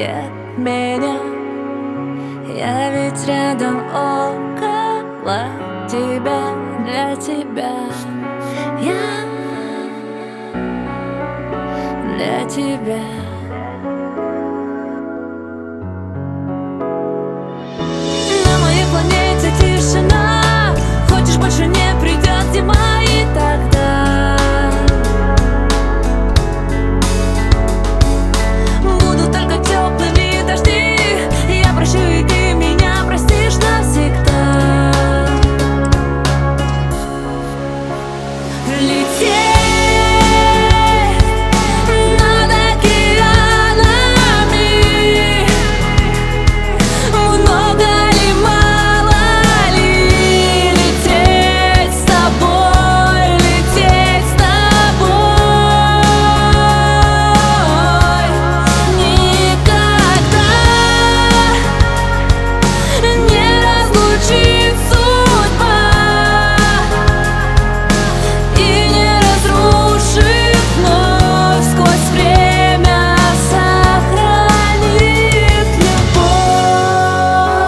нет меня. Я ведь рядом около тебя, для тебя. Я для тебя. На моей планете тишина. Хочешь, больше не придет зима, и тогда будут только теплыми дожди. Я прощу, и ты меня простишь навсегда. Лететь над океанами. Много ли, мало ли, лететь с тобой, лететь с тобой. Никогда не разлучит судьба и не разрушит вновь, сквозь время сохранит любовь.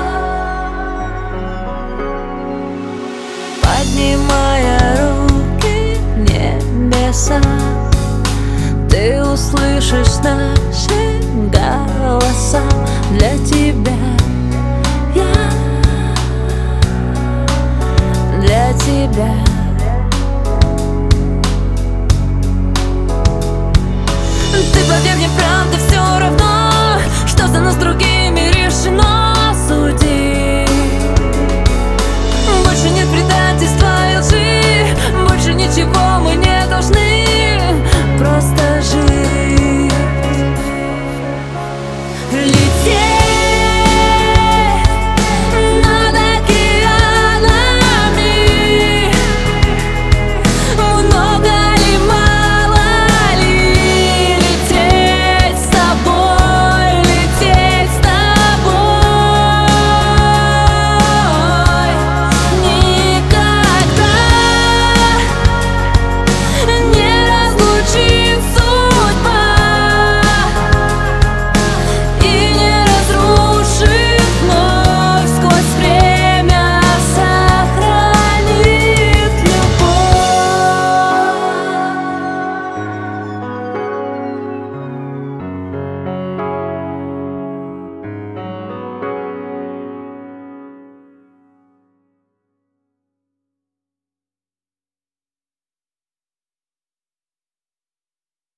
Поднимая руки в небеса, ты услышишь наши голоса. Для тебя я, для тебя.